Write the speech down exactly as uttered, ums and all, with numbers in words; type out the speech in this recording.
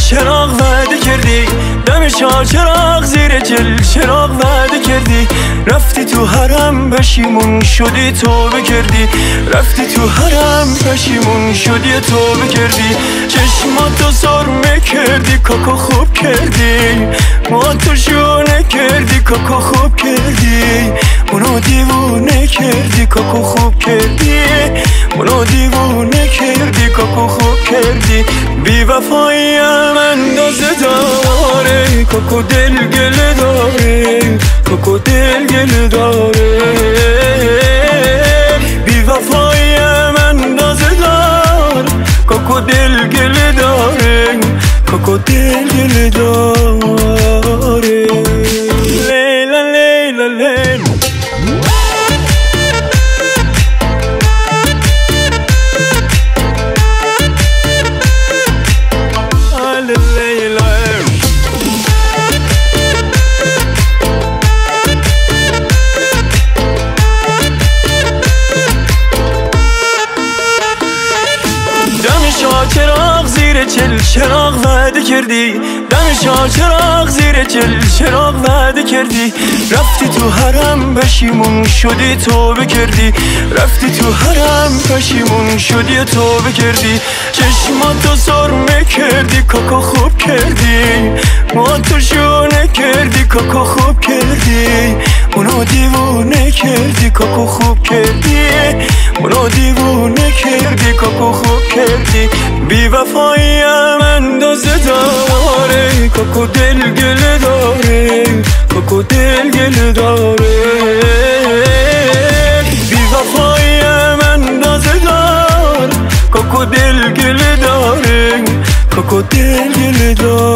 چراغ وعده کردی، دم شاه چراغ زیر چل چراغ وعده کردی. رفتی تو حرم پشیمون شدی توبه کردی، رفتی تو حرم پشیمون شدی توبه کردی. چشماتو سرمه کردی کاکا خوب کردی، ما تو شونه کردی کاکا خوب کردی. منو دیوونه کردی کاکا خوب کردی، منو دیوونه کردی کاکا خوب کردی. بی وفاییم اندازه داره، کاکا دل گله داره، کاکا دل گله داره. بی وفاییم اندازه دار، کاکا دل گله داره، کاکا دل گله داره. لیلا لیلا لیلا چراغ زیر چل چراغ وعده کردی، دم شاه چراغ زیر چل چراغ وعده کردی. رفتی تو حرم پشیمون شدی توبه کردی، رفتی تو حرم پشیمون شدی توبه کردی. چشماتو سرمه کردی کاکا خوب کردی، ما تو شونه کردی کاکا خوب کردی. منو دیوونه کردی کاکا خوب کردی، منو دیوونه کردی کاکا خوب کردی. بی وفاییم اندازه داره، کاکا دل گله داره، کاکا دل گله داره. بی وفاییم اندازه دار، کاکا دل گله داره، کاکا دل گله داره.